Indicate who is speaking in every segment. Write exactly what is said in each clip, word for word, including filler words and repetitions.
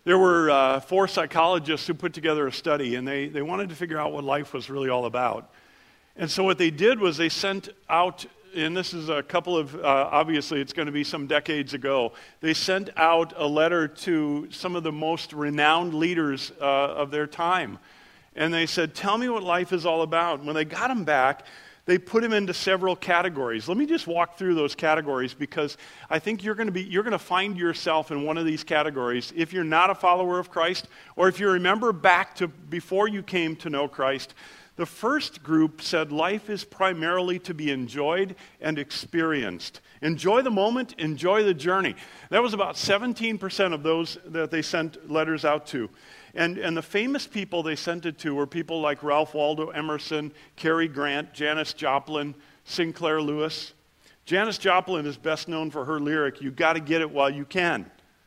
Speaker 1: There were uh, four psychologists who put together a study, and they, they wanted to figure out what life was really all about. And so what they did was they sent out, and this is a couple of, uh, obviously it's going to be some decades ago, they sent out a letter to some of the most renowned leaders uh, of their time. And they said, tell me what life is all about. And when they got them back, they put them into several categories. Let me just walk through those categories, because I think you're going to be you're going to find yourself in one of these categories if you're not a follower of Christ, or if you remember back to before you came to know Christ. The first group said life is primarily to be enjoyed and experienced. Enjoy the moment, enjoy the journey. That was about seventeen percent of those that they sent letters out to. And, and the famous people they sent it to were people like Ralph Waldo Emerson, Cary Grant, Janis Joplin, Sinclair Lewis. Janis Joplin is best known for her lyric, "You got to get it while you can."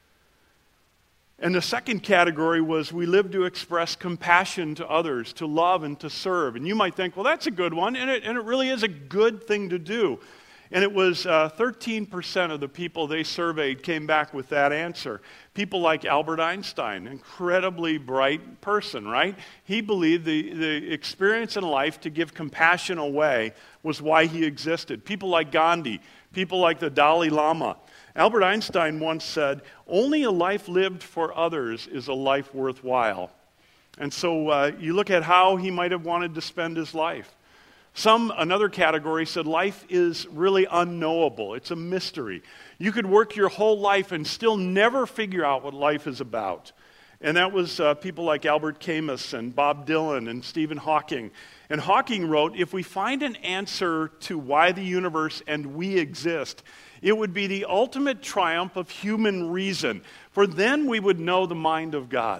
Speaker 1: And the second category was, we live to express compassion to others, to love and to serve. And you might think, well, that's a good one, and it, and it really is a good thing to do. And it was uh, thirteen percent of the people they surveyed came back with that answer. People like Albert Einstein, incredibly bright person, right? He believed the, the experience in life to give compassion away was why he existed. People like Gandhi, people like the Dalai Lama. Albert Einstein once said, only a life lived for others is a life worthwhile. And so uh, you look at how he might have wanted to spend his life. Some, another category said life is really unknowable. It's a mystery. You could work your whole life and still never figure out what life is about. And that was uh, people like Albert Camus and Bob Dylan and Stephen Hawking. And Hawking wrote, if we find an answer to why the universe and we exist, it would be the ultimate triumph of human reason, for then we would know the mind of God.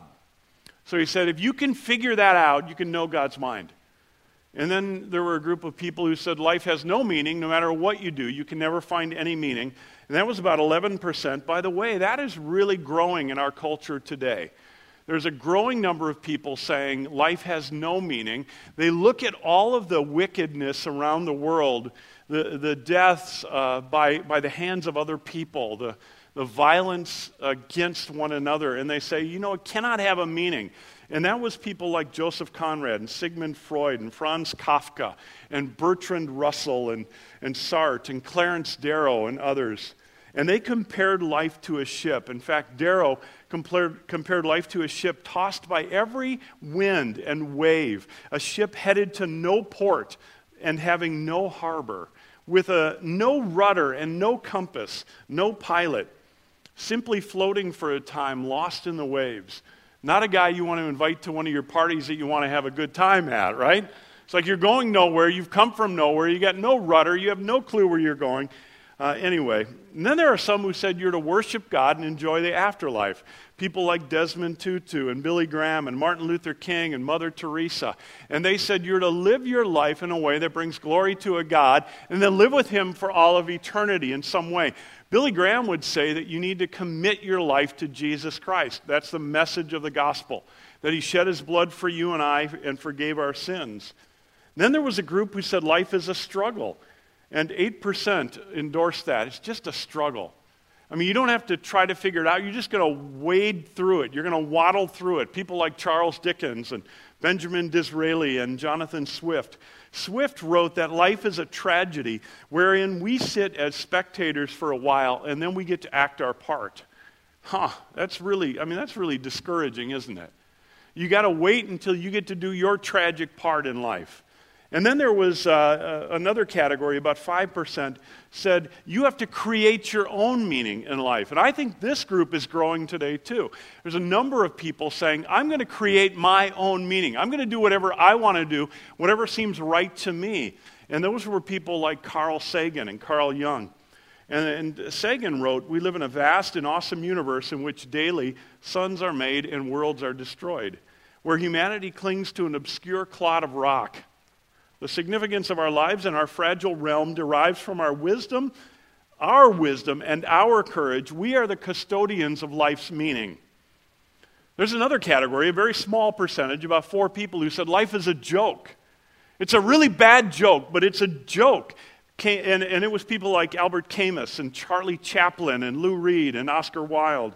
Speaker 1: So he said, if you can figure that out, you can know God's mind. And then there were a group of people who said life has no meaning no matter what you do. You can never find any meaning. And that was about eleven percent. By the way, that is really growing in our culture today. There's a growing number of people saying life has no meaning. They look at all of the wickedness around the world, the, the deaths uh, by, by the hands of other people, the, the violence against one another, and they say, you know, it cannot have a meaning. And that was people like Joseph Conrad and Sigmund Freud and Franz Kafka and Bertrand Russell and, and Sartre and Clarence Darrow and others. And they compared life to a ship. In fact, Darrow compared, compared life to a ship tossed by every wind and wave, a ship headed to no port and having no harbor, with a no rudder and no compass, no pilot, simply floating for a time, lost in the waves. Not a guy you want to invite to one of your parties that you want to have a good time at, right? It's like you're going nowhere, you've come from nowhere, you got no rudder, you have no clue where you're going. Uh, anyway, and then there are some who said you're to worship God and enjoy the afterlife. People like Desmond Tutu and Billy Graham and Martin Luther King and Mother Teresa. And they said you're to live your life in a way that brings glory to a God and then live with Him for all of eternity in some way. Billy Graham would say that you need to commit your life to Jesus Christ. That's the message of the gospel, that He shed His blood for you and I and forgave our sins. Then there was a group who said life is a struggle, and eight percent endorsed that. It's just a struggle. I mean, you don't have to try to figure it out. You're just going to wade through it. You're going to waddle through it. People like Charles Dickens and Benjamin Disraeli and Jonathan Swift. Swift wrote that life is a tragedy wherein we sit as spectators for a while and then we get to act our part. Huh, that's really, I mean, that's really discouraging, isn't it? You got to wait until you get to do your tragic part in life. And then there was uh, another category, about five percent, said you have to create your own meaning in life. And I think this group is growing today too. There's a number of people saying, I'm going to create my own meaning. I'm going to do whatever I want to do, whatever seems right to me. And those were people like Carl Sagan and Carl Jung. And, and Sagan wrote, we live in a vast and awesome universe in which daily suns are made and worlds are destroyed, where humanity clings to an obscure clod of rock. The significance of our lives and our fragile realm derives from our wisdom, our wisdom, and our courage. We are the custodians of life's meaning. There's another category, a very small percentage, about four people who said life is a joke. It's a really bad joke, but it's a joke. And, and it was people like Albert Camus and Charlie Chaplin and Lou Reed and Oscar Wilde.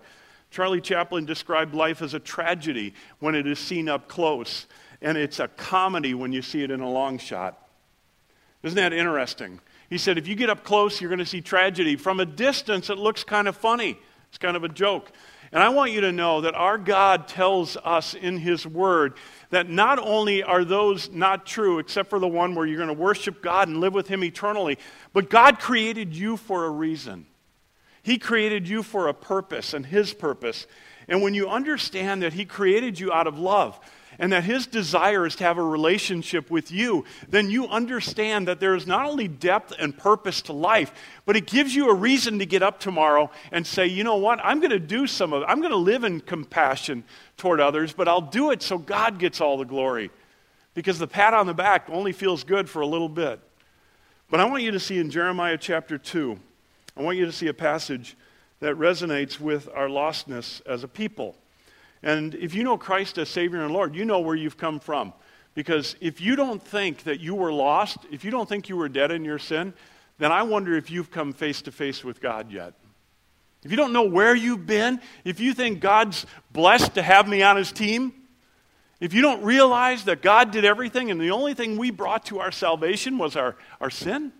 Speaker 1: Charlie Chaplin described life as a tragedy when it is seen up close, and it's a comedy when you see it in a long shot. Isn't that interesting? He said, if you get up close, you're going to see tragedy. From a distance, it looks kind of funny. It's kind of a joke. And I want you to know that our God tells us in His Word that not only are those not true, except for the one where you're going to worship God and live with Him eternally, but God created you for a reason. He created you for a purpose and His purpose. And when you understand that He created you out of love, and that His desire is to have a relationship with you, then you understand that there is not only depth and purpose to life, but it gives you a reason to get up tomorrow and say, you know what, I'm going to do some of it. I'm going to live in compassion toward others, but I'll do it so God gets all the glory. Because the pat on the back only feels good for a little bit. But I want you to see in Jeremiah chapter two, I want you to see a passage that resonates with our lostness as a people. And if you know Christ as Savior and Lord, you know where you've come from. Because if you don't think that you were lost, if you don't think you were dead in your sin, then I wonder if you've come face to face with God yet. If you don't know where you've been, if you think God's blessed to have me on His team, if you don't realize that God did everything and the only thing we brought to our salvation was our, our sin,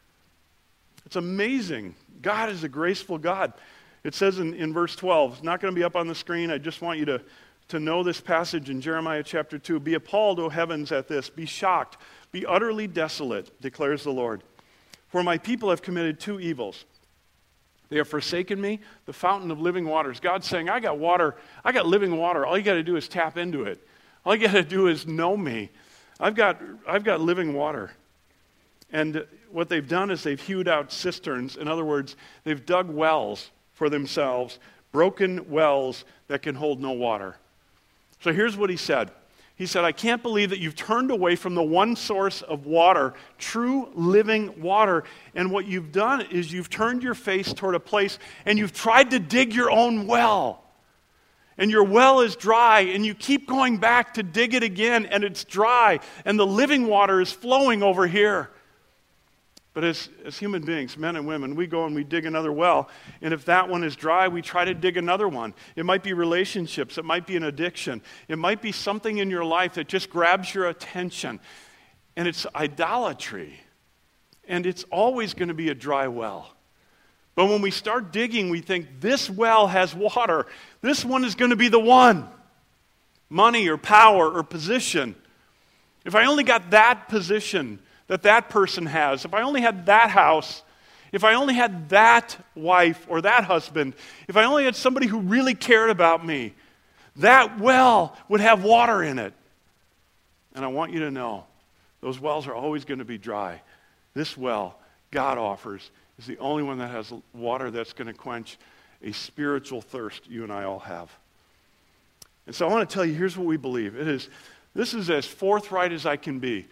Speaker 1: it's amazing. God is a graceful God. It says in, in verse twelve, it's not going to be up on the screen. I just want you to, to know this passage in Jeremiah chapter two. Be appalled, O heavens, at this. Be shocked. Be utterly desolate, declares the Lord. For my people have committed two evils. They have forsaken me, the fountain of living waters. God's saying, I got water. I got living water. All you got to do is tap into it. All you got to do is know me. I've got, I've got living water. And what they've done is they've hewed out cisterns. In other words, they've dug wells for themselves, broken wells that can hold no water. So here's what he said. He said, I can't believe that you've turned away from the one source of water, true living water. And what you've done is you've turned your face toward a place and you've tried to dig your own well. And your well is dry and you keep going back to dig it again and it's dry and the living water is flowing over here. But as, as human beings, men and women, we go and we dig another well. And if that one is dry, we try to dig another one. It might be relationships. It might be an addiction. It might be something in your life that just grabs your attention. And it's idolatry. And it's always going to be a dry well. But when we start digging, we think this well has water. This one is going to be the one. Money or power or position. If I only got that position that that person has, if I only had that house, if I only had that wife or that husband, if I only had somebody who really cared about me, that well would have water in it. And I want you to know, those wells are always going to be dry. This well God offers is the only one that has water that's going to quench a spiritual thirst you and I all have. And so I want to tell you, here's what we believe. It is, this is as forthright as I can be.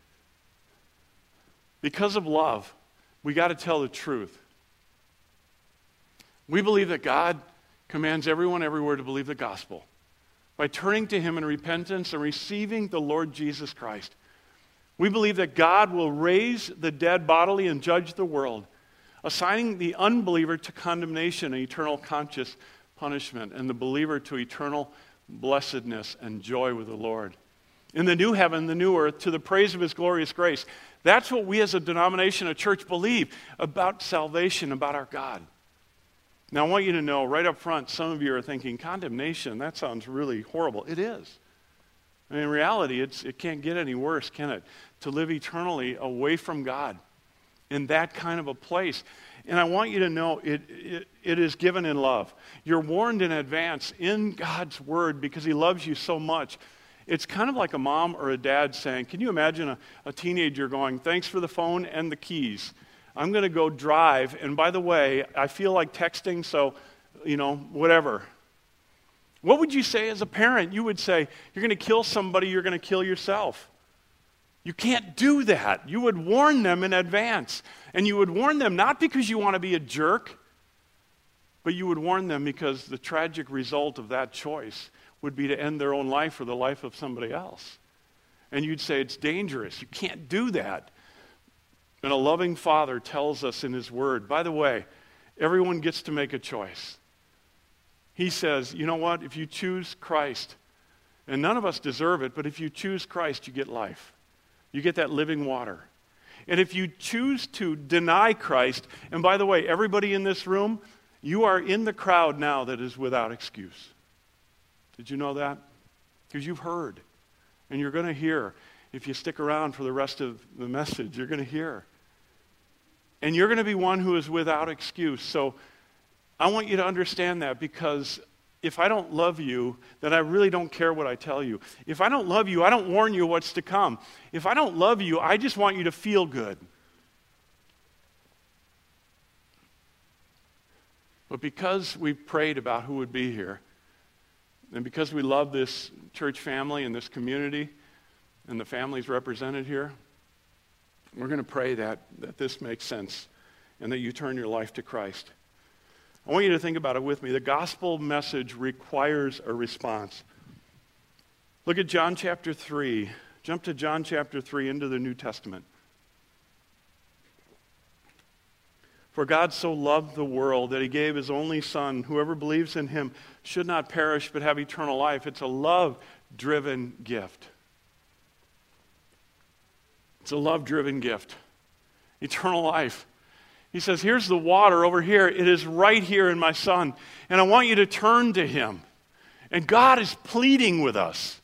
Speaker 1: Because of love, we got to tell the truth. We believe that God commands everyone everywhere to believe the gospel by turning to Him in repentance and receiving the Lord Jesus Christ. We believe that God will raise the dead bodily and judge the world, assigning the unbeliever to condemnation and eternal conscious punishment, and the believer to eternal blessedness and joy with the Lord. In the new heaven, the new earth, to the praise of His glorious grace. That's what we as a denomination, a church, believe about salvation, about our God. Now, I want you to know right up front, some of you are thinking, condemnation, that sounds really horrible. It is. And in reality, it's, it can't get any worse, can it? To live eternally away from God in that kind of a place. And I want you to know it, it, it is given in love. You're warned in advance in God's Word because He loves you so much. It's kind of like a mom or a dad saying, can you imagine a, a teenager going, thanks for the phone and the keys. I'm going to go drive, and by the way, I feel like texting, so, you know, whatever. What would you say as a parent? You would say, you're going to kill somebody, you're going to kill yourself. You can't do that. You would warn them in advance. And you would warn them not because you want to be a jerk, but you would warn them because the tragic result of that choice would be to end their own life or the life of somebody else. And you'd say, it's dangerous. You can't do that. And a loving Father tells us in His Word, by the way, everyone gets to make a choice. He says, you know what? If you choose Christ, and none of us deserve it, but if you choose Christ, you get life. You get that living water. And if you choose to deny Christ, and by the way, everybody in this room, you are in the crowd now that is without excuse. Did you know that? Because you've heard, and you're going to hear. If you stick around for the rest of the message, you're going to hear. And you're going to be one who is without excuse. So I want you to understand that, because if I don't love you, then I really don't care what I tell you. If I don't love you, I don't warn you what's to come. If I don't love you, I just want you to feel good. But because we prayed about who would be here, and because we love this church family and this community, and the families represented here, we're going to pray that, that this makes sense and that you turn your life to Christ. I want you to think about it with me. The gospel message requires a response. Look at John chapter three. Jump to John chapter three into the New Testament. For God so loved the world that he gave his only Son. Whoever believes in him should not perish but have eternal life. It's a love-driven gift. It's a love-driven gift. Eternal life. He says, here's the water over here. It is right here in my Son. And I want you to turn to him. And God is pleading with us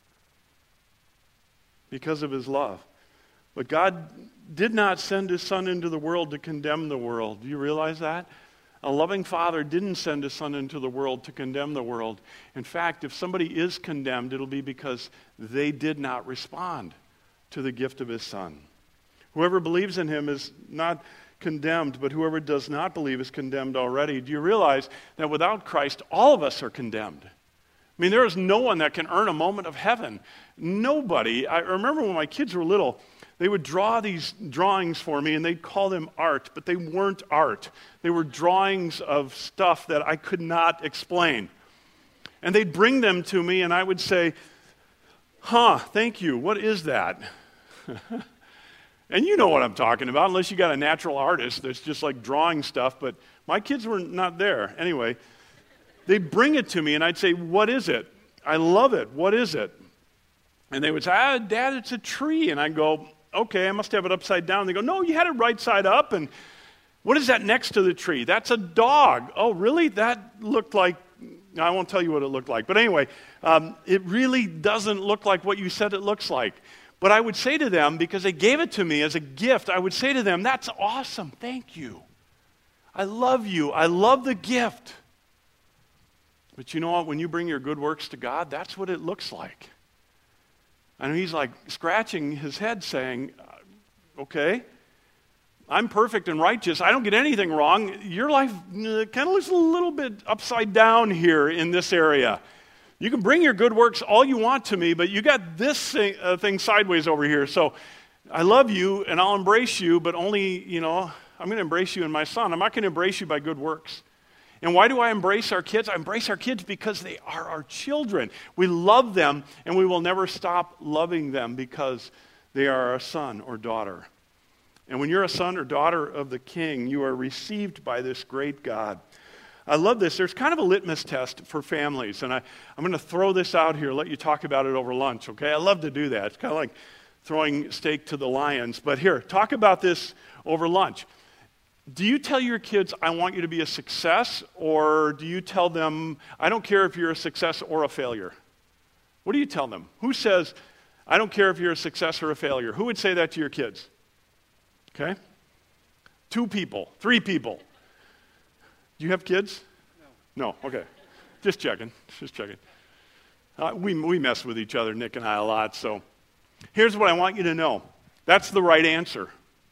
Speaker 1: because of his love. But God did not send his Son into the world to condemn the world. Do you realize that? A loving Father didn't send his Son into the world to condemn the world. In fact, if somebody is condemned, it'll be because they did not respond to the gift of his Son. Whoever believes in him is not condemned, but whoever does not believe is condemned already. Do you realize that without Christ, all of us are condemned? I mean, there is no one that can earn a moment of heaven. Nobody. I remember when my kids were little, they would draw these drawings for me, and they'd call them art, but they weren't art. They were drawings of stuff that I could not explain. And they'd bring them to me, and I would say, huh, thank you, what is that? And you know what I'm talking about, unless you got a natural artist that's just like drawing stuff, but my kids were not there. Anyway, they'd bring it to me, and I'd say, what is it? I love it. What is it? And they would say, ah, Dad, it's a tree. And I'd go, okay, I must have it upside down. They go, no, you had it right side up. And what is that next to the tree? That's a dog. Oh, really? That looked like, I won't tell you what it looked like. But anyway, um, it really doesn't look like what you said it looks like. But I would say to them, because they gave it to me as a gift, I would say to them, that's awesome. Thank you. I love you. I love the gift. But you know what? When you bring your good works to God, that's what it looks like. And he's like scratching his head saying, okay, I'm perfect and righteous. I don't get anything wrong. Your life uh, kind of looks a little bit upside down here in this area. You can bring your good works all you want to me, but you got this thing, uh, thing sideways over here. So I love you and I'll embrace you, but only, you know, I'm going to embrace you in my Son. I'm not going to embrace you by good works. And why do I embrace our kids? I embrace our kids because they are our children. We love them, and we will never stop loving them because they are our son or daughter. And when you're a son or daughter of the King, you are received by this great God. I love this. There's kind of a litmus test for families, and I, I'm going to throw this out here, let you talk about it over lunch, okay? I love to do that. It's kind of like throwing steak to the lions. But here, talk about this over lunch. Do you tell your kids, I want you to be a success, or do you tell them, I don't care if you're a success or a failure? What do you tell them? Who says, I don't care if you're a success or a failure? Who would say that to your kids? Okay? Two people, three people. Do you have kids? No. No, okay. Just checking, just checking. Uh, we, we mess with each other, Nick and I, a lot, so here's what I want you to know. That's the right answer.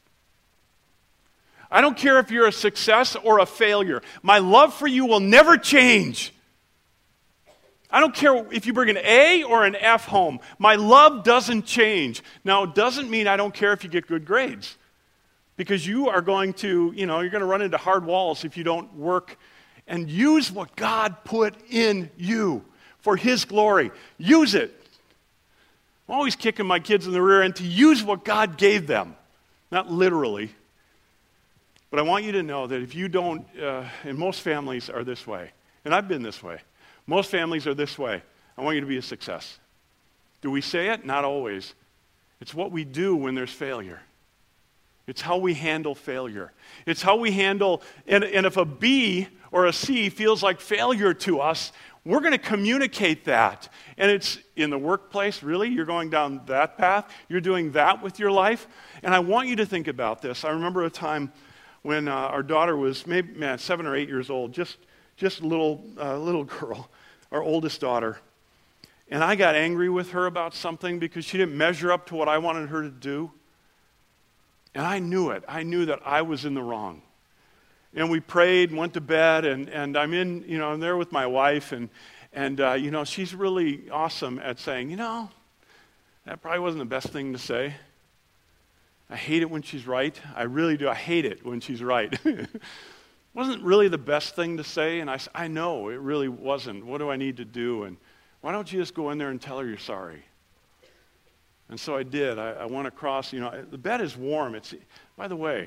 Speaker 1: I don't care if you're a success or a failure. My love for you will never change. I don't care if you bring an A or an F home. My love doesn't change. Now, it doesn't mean I don't care if you get good grades. Because you are going to, you know, you're going to run into hard walls if you don't work and use what God put in you for His glory. Use it. I'm always kicking my kids in the rear end to use what God gave them. Not literally. But I want you to know that if you don't, uh, and most families are this way, And I've been this way. Most families are this way. I want you to be a success. Do we say it? Not always. It's what we do when there's failure. It's how we handle failure. It's how we handle, and, and if a B or a C feels like failure to us, we're going to communicate that. And it's in the workplace, really? You're going down that path? You're doing that with your life? And I want you to think about this. I remember a time when uh, our daughter was maybe man, seven or eight years old, just, just a little, uh, little girl, our oldest daughter. And I got angry with her about something because she didn't measure up to what I wanted her to do. And I knew it. I knew that I was in the wrong. And we prayed and went to bed, and, and I'm in, you know, I'm there with my wife, and, and uh, you know, she's really awesome at saying, you know, that probably wasn't the best thing to say. I hate it when she's right. I really do. I hate it when she's right. Wasn't really the best thing to say, and I said, I know, it really wasn't. What do I need to do? And why don't you just go in there and tell her you're sorry? And so I did. I, I went across, you know, the bed is warm. It's, by the way,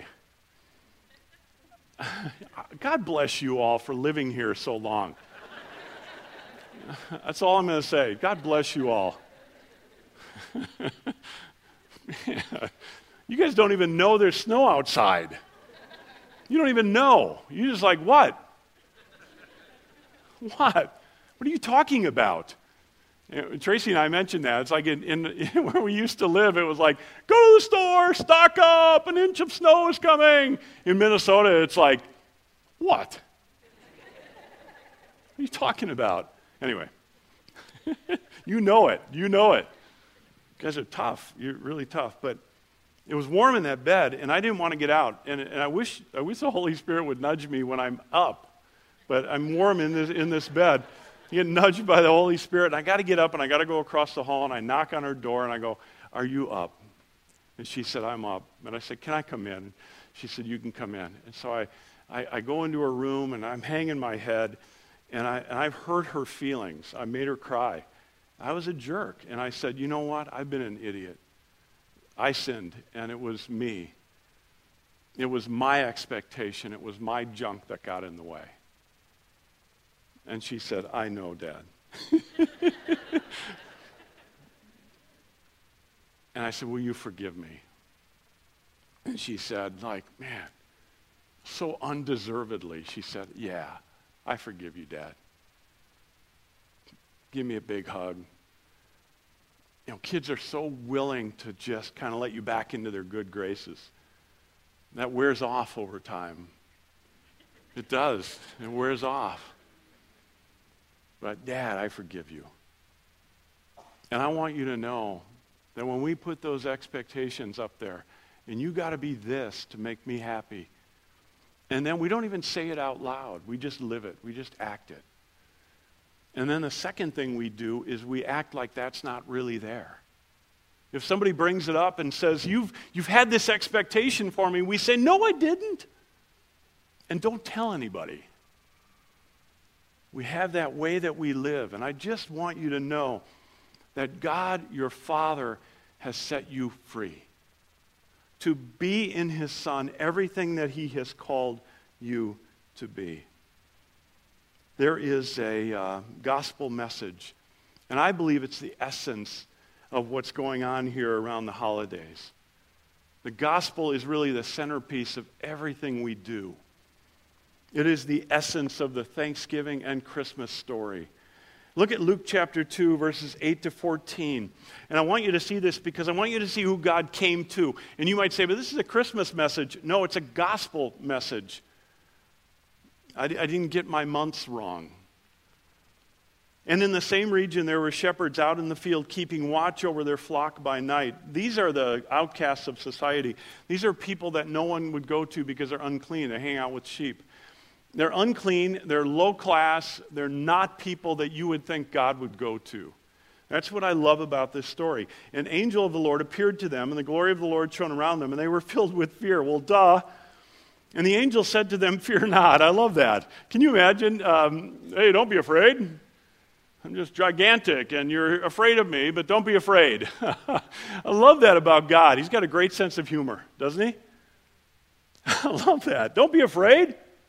Speaker 1: God bless you all for living here so long. That's all I'm going to say. God bless you all. You guys don't even know there's snow outside. You don't even know. You're just like, what? What? What are you talking about? You know, Tracy and I mentioned that. It's like in, in, in where we used to live, it was like, go to the store, stock up, an inch of snow is coming. In Minnesota, it's like, what? What are you talking about? Anyway, you know it. You know it. You guys are tough. You're really tough. But it was warm in that bed, and I didn't want to get out. And, and I wish I wish the Holy Spirit would nudge me when I'm up. But I'm warm in this in this bed. You get nudged by the Holy Spirit, and I got to get up, and I got to go across the hall, and I knock on her door, and I go, are you up? And she said, I'm up. And I said, can I come in? She said, you can come in. And so I, I, I go into her room, and I'm hanging my head, and, I, and I've hurt her feelings. I made her cry. I was a jerk, and I said, you know what? I've been an idiot. I sinned, and it was me. It was my expectation. It was my junk that got in the way. And she said, I know, Dad. And I said, will you forgive me? And she said, like, man, so undeservedly, she said, yeah, I forgive you, Dad. Give me a big hug. You know, kids are so willing to just kind of let you back into their good graces. That wears off over time. It does. It wears off. But, Dad, I forgive you. And I want you to know that when we put those expectations up there, and you got to be this to make me happy, and then we don't even say it out loud. We just live it. We just act it. And then the second thing we do is we act like that's not really there. If somebody brings it up and says, you've, you've had this expectation for me, we say, no, I didn't. And don't tell anybody. We have that way that we live. And I just want you to know that God, your Father, has set you free to be in his Son everything that he has called you to be. There is a uh, gospel message, and I believe it's the essence of what's going on here around the holidays. The gospel is really the centerpiece of everything we do. It is the essence of the Thanksgiving and Christmas story. Look at Luke chapter two, verses eight to fourteen. And I want you to see this because I want you to see who God came to. And you might say, but this is a Christmas message. No, it's a gospel message. I, I didn't get my months wrong. And in the same region, there were shepherds out in the field keeping watch over their flock by night. These are the outcasts of society. These are people that no one would go to because they're unclean. They hang out with sheep. They're unclean, they're low class, they're not people that you would think God would go to. That's what I love about this story. An angel of the Lord appeared to them, and the glory of the Lord shone around them, and they were filled with fear. Well, duh. And the angel said to them, fear not. I love that. Can you imagine? Um, hey, don't be afraid. I'm just gigantic, and you're afraid of me, but don't be afraid. I love that about God. He's got a great sense of humor, doesn't he? I love that. Don't be afraid.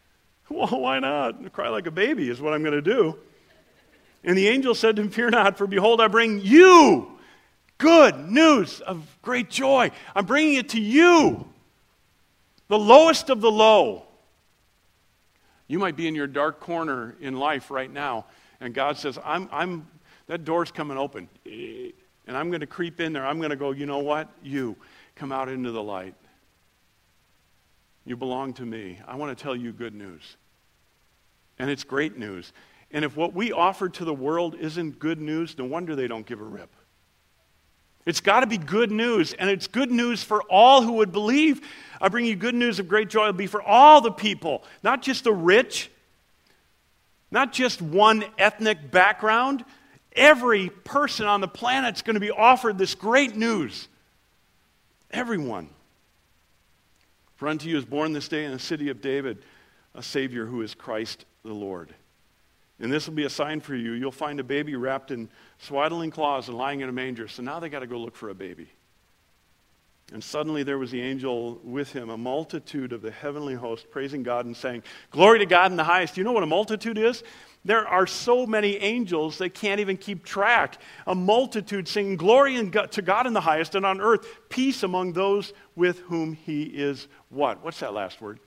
Speaker 1: Well, why not? Cry like a baby is what I'm going to do. And the angel said to him, fear not, for behold, I bring you good news of great joy. I'm bringing it to you, the lowest of the low. You might be in your dark corner in life right now, and God says, I'm, I'm, that door's coming open, and I'm going to creep in there. I'm going to go, you know what? You, come out into the light. You belong to me. I want to tell you good news. And it's great news. And if what we offer to the world isn't good news, no wonder they don't give a rip. It's got to be good news, and it's good news for all who would believe. I bring you good news of great joy. It'll be for all the people, not just the rich, not just one ethnic background. Every person on the planet is going to be offered this great news. Everyone. For unto you is born this day in the city of David a Savior who is Christ the Lord. And this will be a sign for you. You'll find a baby wrapped in swaddling cloths and lying in a manger. So now they got to go look for a baby. And suddenly there was the angel with him, a multitude of the heavenly host, praising God and saying, glory to God in the highest. You know what a multitude is? There are so many angels they can't even keep track. A multitude singing glory to God in the highest, and on earth peace among those with whom he is what? What's that last word?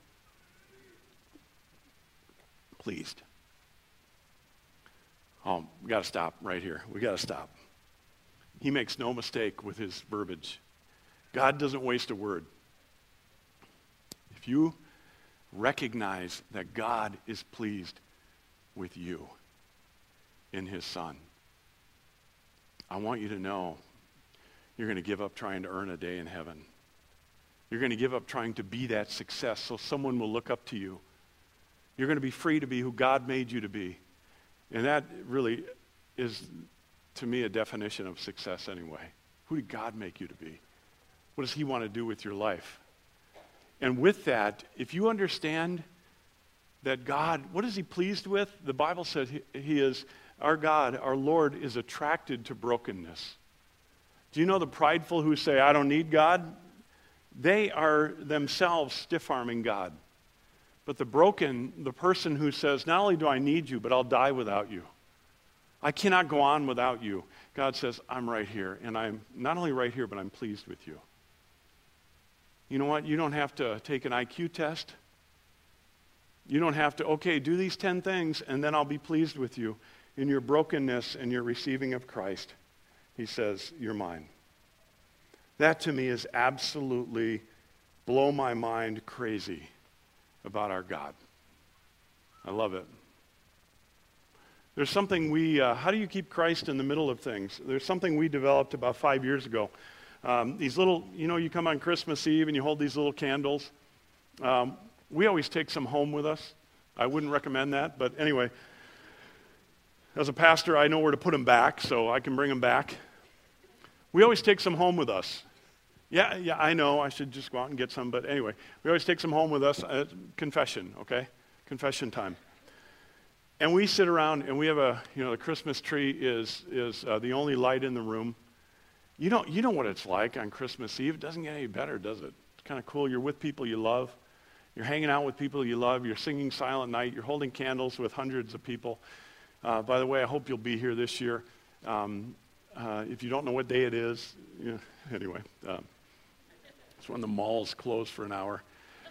Speaker 1: Pleased. Oh, we got to stop right here. We got to stop. He makes no mistake with his verbiage. God doesn't waste a word. If you recognize that God is pleased with you in his Son, I want you to know you're going to give up trying to earn a day in heaven. You're going to give up trying to be that success so someone will look up to you. You're going to be free to be who God made you to be. And that really is, to me, a definition of success anyway. Who did God make you to be? What does he want to do with your life? And with that, if you understand that God, what is he pleased with? The Bible says he, he is, our God, our Lord, is attracted to brokenness. Do you know the prideful who say, I don't need God? They are themselves stiff-arming God. But the broken, the person who says, not only do I need you, but I'll die without you. I cannot go on without you. God says, I'm right here. And I'm not only right here, but I'm pleased with you. You know what? You don't have to take an I Q test. You don't have to, okay, do these ten things, and then I'll be pleased with you. In your brokenness and your receiving of Christ, he says, you're mine. That to me is absolutely blow my mind crazy about our God. I love it. There's something we, uh, how do you keep Christ in the middle of things? There's something we developed about five years ago. Um, these little, you know, you come on Christmas Eve and you hold these little candles. Um, we always take some home with us. I wouldn't recommend that, but anyway, as a pastor, I know where to put them back, so I can bring them back. We always take some home with us. Yeah, yeah, I know, I should just go out and get some, but anyway, we always take some home with us. Uh, confession, okay? Confession time. And we sit around and we have a, you know, the Christmas tree is is uh, the only light in the room. You know, you know what it's like on Christmas Eve. It doesn't get any better, does it? It's kind of cool. You're with people you love. You're hanging out with people you love. You're singing Silent Night. You're holding candles with hundreds of people. Uh, by the way, I hope you'll be here this year. Um, uh, if you don't know what day it is, you know, anyway. Um, It's when the malls close for an hour.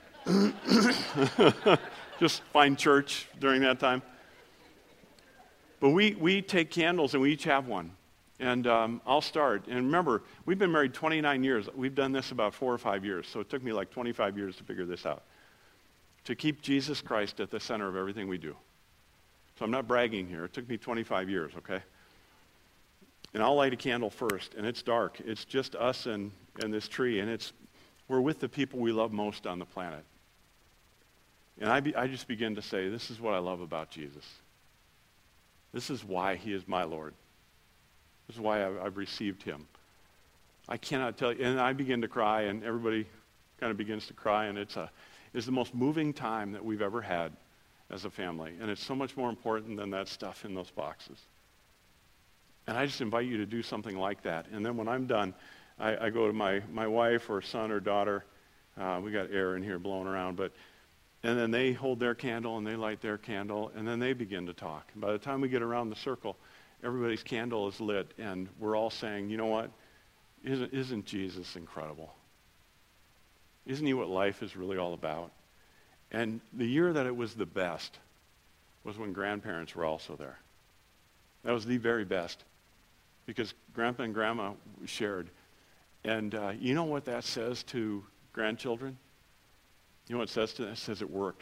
Speaker 1: Just find church during that time. But we, we take candles and we each have one. And um, I'll start. And remember, we've been married twenty-nine years. We've done this about four or five years. So it took me like twenty-five years to figure this out. To keep Jesus Christ at the center of everything we do. So I'm not bragging here. It took me twenty-five years, okay? And I'll light a candle first. And it's dark. It's just us and, and this tree. And it's we're with the people we love most on the planet. And I, be, I just begin to say, this is what I love about Jesus. This is why he is my Lord. This is why I've, I've received him. I cannot tell you. And I begin to cry, and everybody kind of begins to cry, and it's, a, it's the most moving time that we've ever had as a family. And it's so much more important than that stuff in those boxes. And I just invite you to do something like that. And then when I'm done, I, I go to my, my wife or son or daughter. Uh, we got air in here blowing around, but And then they hold their candle and they light their candle, and then they begin to talk. And by the time we get around the circle, everybody's candle is lit, and we're all saying, you know what? Isn't, isn't Jesus incredible? Isn't he what life is really all about? And the year that it was the best was when grandparents were also there. That was the very best, because Grandpa and Grandma shared. And uh, you know what that says to grandchildren? You know what it says to them? It says it works.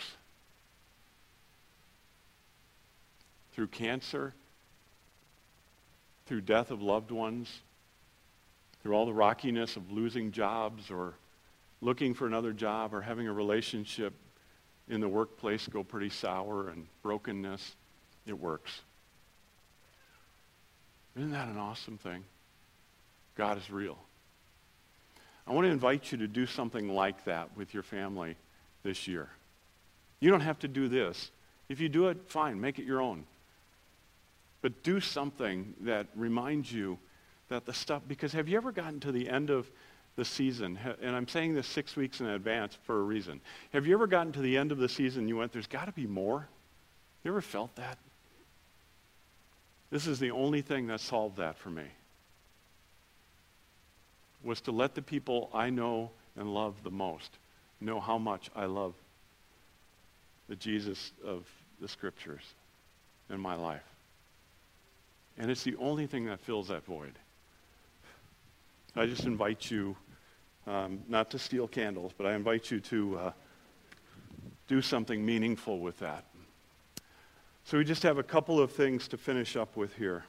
Speaker 1: Through cancer, through death of loved ones, through all the rockiness of losing jobs or looking for another job or having a relationship in the workplace go pretty sour and brokenness, it works. Isn't that an awesome thing? God is real. I want to invite you to do something like that with your family this year. You don't have to do this. If you do it, fine, make it your own. But do something that reminds you that the stuff, because have you ever gotten to the end of the season, and I'm saying this six weeks in advance for a reason. Have you ever gotten to the end of the season and you went, there's got to be more? You ever felt that? This is the only thing that solved that for me, was to let the people I know and love the most know how much I love the Jesus of the Scriptures in my life. And it's the only thing that fills that void. I just invite you, um, not to steal candles, but I invite you to uh, do something meaningful with that. So we just have a couple of things to finish up with here.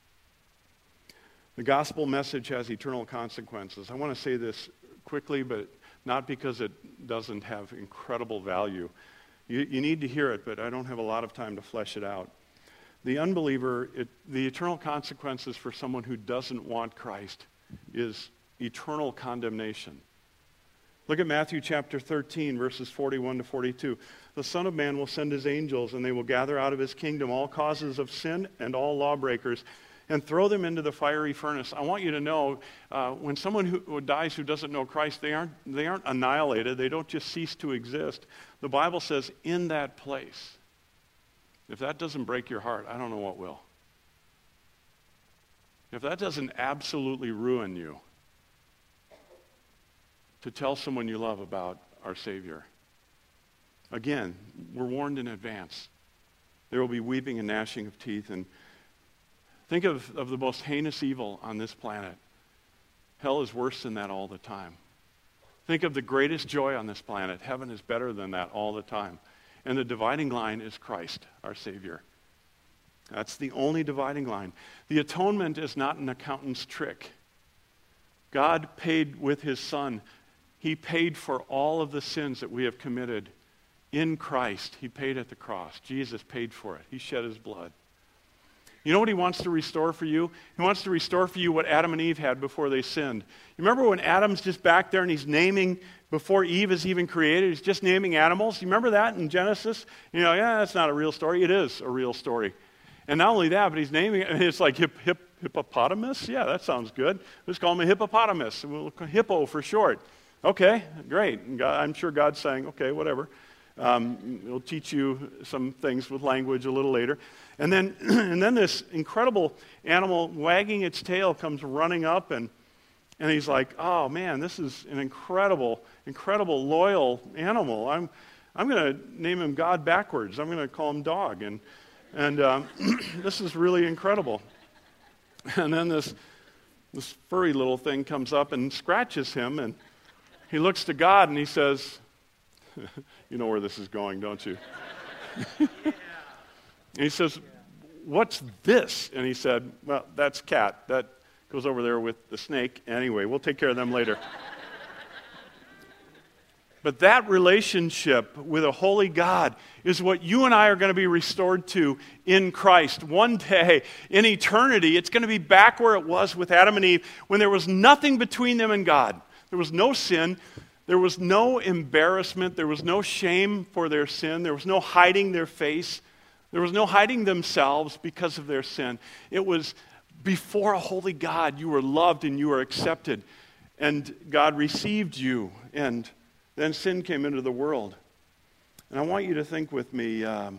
Speaker 1: The gospel message has eternal consequences. I want to say this quickly, but not because it doesn't have incredible value. You, you need to hear it, but I don't have a lot of time to flesh it out. The unbeliever, it, the eternal consequences for someone who doesn't want Christ is eternal condemnation. Look at Matthew chapter thirteen, verses forty-one to forty-two. The Son of Man will send his angels, and they will gather out of his kingdom all causes of sin and all lawbreakers, and throw them into the fiery furnace. I want you to know, uh, when someone who, who dies who doesn't know Christ, they aren't, they aren't annihilated. They don't just cease to exist. The Bible says, in that place. If that doesn't break your heart, I don't know what will. If that doesn't absolutely ruin you, to tell someone you love about our Savior. Again, we're warned in advance. There will be weeping and gnashing of teeth. And think of, of the most heinous evil on this planet. Hell is worse than that all the time. Think of the greatest joy on this planet. Heaven is better than that all the time. And the dividing line is Christ, our Savior. That's the only dividing line. The atonement is not an accountant's trick. God paid with his Son. He paid for all of the sins that we have committed in Christ. He paid at the cross. Jesus paid for it. He shed his blood. You know what he wants to restore for you? He wants to restore for you what Adam and Eve had before they sinned. You remember when Adam's just back there and he's naming, before Eve is even created, he's just naming animals? You remember that in Genesis? You know, yeah, that's not a real story. It is a real story. And not only that, but he's naming it, and it's like hip, hip, hippopotamus? Yeah, that sounds good. Let's call him a hippopotamus. We'll call hippo for short. Okay, great. God, I'm sure God's saying, okay, whatever. Um, we'll teach you some things with language a little later. And then, and then this incredible animal wagging its tail comes running up, and, and he's like, oh man, this is an incredible, incredible loyal animal. I'm, I'm going to name him God backwards. I'm going to call him Dog. And, and um, this is really incredible. And then this, this furry little thing comes up and scratches him, and he looks to God and he says, you know where this is going, don't you? And he says, what's this? And he said, well, that's Cat. That goes over there with the snake. Anyway, we'll take care of them later. But that relationship with a holy God is what you and I are going to be restored to in Christ. One day, in eternity, it's going to be back where it was with Adam and Eve, when there was nothing between them and God. There was no sin. There was no embarrassment. There was no shame for their sin. There was no hiding their face. There was no hiding themselves because of their sin. It was before a holy God. You were loved and you were accepted. And God received you. And then sin came into the world. And I want you to think with me um,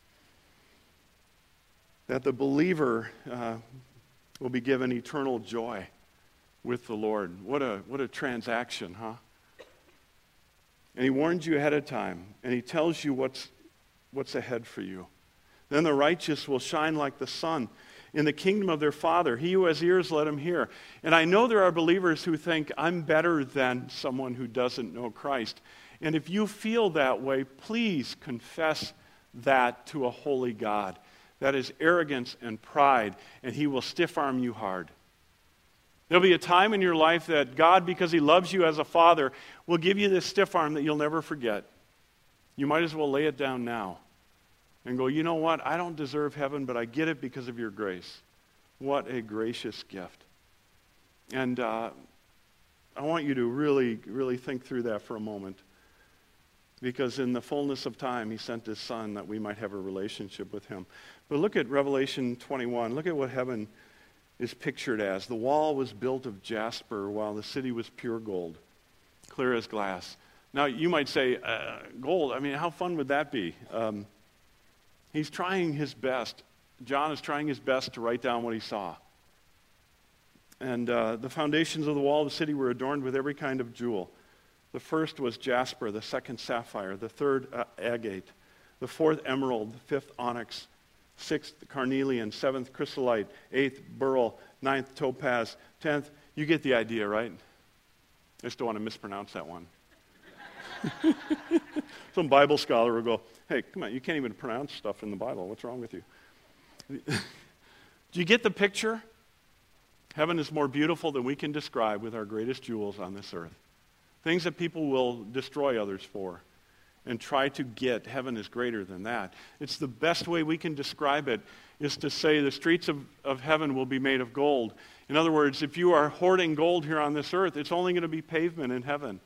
Speaker 1: that the believer uh, will be given eternal joy with the Lord. What a what a transaction, huh? And he warns you ahead of time, and he tells you what's what's ahead for you. Then the righteous will shine like the sun in the kingdom of their Father. He who has ears, let him hear. And I know there are believers who think, I'm better than someone who doesn't know Christ. And if you feel that way, please confess that to a holy God. That is arrogance and pride, and he will stiff-arm you hard. There'll be a time in your life that God, because he loves you as a father, will give you this stiff arm that you'll never forget. You might as well lay it down now and go, you know what? I don't deserve heaven, but I get it because of your grace. What a gracious gift. And uh, I want you to really, really think through that for a moment. Because in the fullness of time, he sent his son that we might have a relationship with him. But look at Revelation twenty-one. Look at what heaven is pictured as. The wall was built of jasper, while the city was pure gold, clear as glass. Now, you might say, uh, gold, I mean, how fun would that be? Um, he's trying his best. John is trying his best to write down what he saw. And uh, the foundations of the wall of the city were adorned with every kind of jewel. The first was jasper, the second sapphire, the third uh, agate, the fourth emerald, the fifth onyx, sixth carnelian, seventh chrysolite, eighth beryl, ninth topaz, tenth, you get the idea, right? I just don't want to mispronounce that one. Some Bible scholar will go, hey, come on, you can't even pronounce stuff in the Bible. What's wrong with you? Do you get the picture? Heaven is more beautiful than we can describe with our greatest jewels on this earth. Things that people will destroy others for and try to get. Heaven is greater than that. It's the best way we can describe it is to say the streets of, of heaven will be made of gold. In other words, if you are hoarding gold here on this earth, it's only going to be pavement in heaven.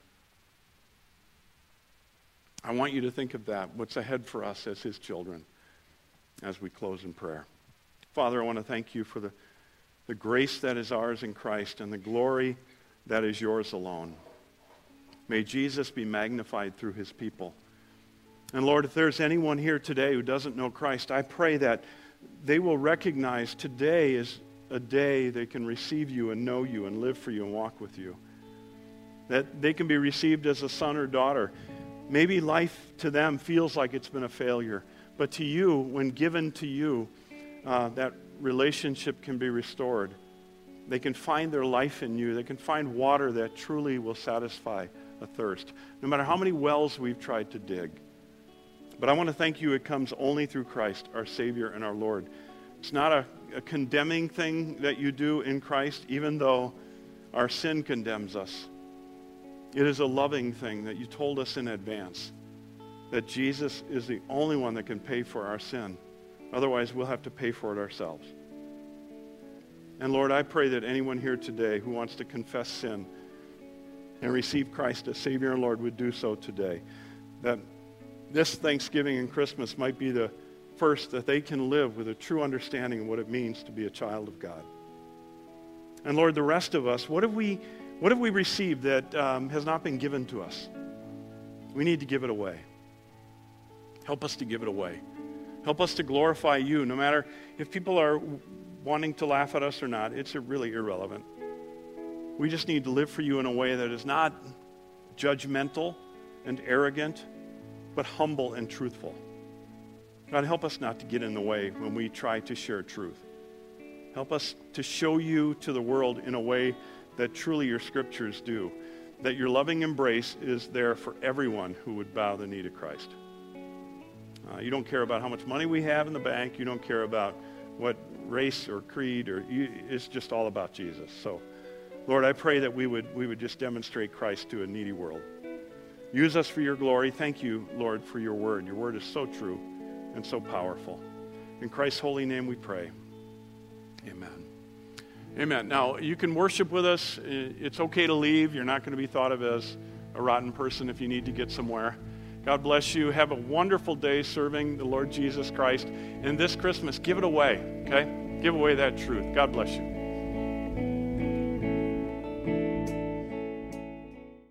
Speaker 1: I want you to think of that, what's ahead for us as his children, as we close in prayer. Father, I want to thank you for the, the grace that is ours in Christ and the glory that is yours alone. May Jesus be magnified through his people. And Lord, if there's anyone here today who doesn't know Christ, I pray that they will recognize today is a day they can receive you and know you and live for you and walk with you. That they can be received as a son or daughter. Maybe life to them feels like it's been a failure, but to you, when given to you, uh, that relationship can be restored. They can find their life in you. They can find water that truly will satisfy a thirst, no matter how many wells we've tried to dig. But I want to thank you, it comes only through Christ, our Savior and our Lord. It's not a, a condemning thing that you do in Christ, even though our sin condemns us. It is a loving thing that you told us in advance, that Jesus is the only one that can pay for our sin. Otherwise, we'll have to pay for it ourselves. And Lord, I pray that anyone here today who wants to confess sin and receive Christ as Savior and Lord would do so today. That this Thanksgiving and Christmas might be the first that they can live with a true understanding of what it means to be a child of God. And Lord, the rest of us, what have we, what have we received that um, has not been given to us? We need to give it away. Help us to give it away. Help us to glorify you, no matter if people are wanting to laugh at us or not. It's really irrelevant. We just need to live for you in a way that is not judgmental and arrogant, but humble and truthful. God, help us not to get in the way when we try to share truth. Help us to show you to the world in a way that truly your scriptures do, that your loving embrace is there for everyone who would bow the knee to Christ. Uh, you don't care about how much money we have in the bank. You don't care about what race or creed, or you, it's just all about Jesus. So, Lord, I pray that we would we would just demonstrate Christ to a needy world. Use us for your glory. Thank you, Lord, for your word. Your word is so true and so powerful. In Christ's holy name we pray. Amen. Amen. Now, you can worship with us. It's okay to leave. You're not going to be thought of as a rotten person if you need to get somewhere. God bless you. Have a wonderful day serving the Lord Jesus Christ. And this Christmas, give it away, okay? Give away that truth. God bless you.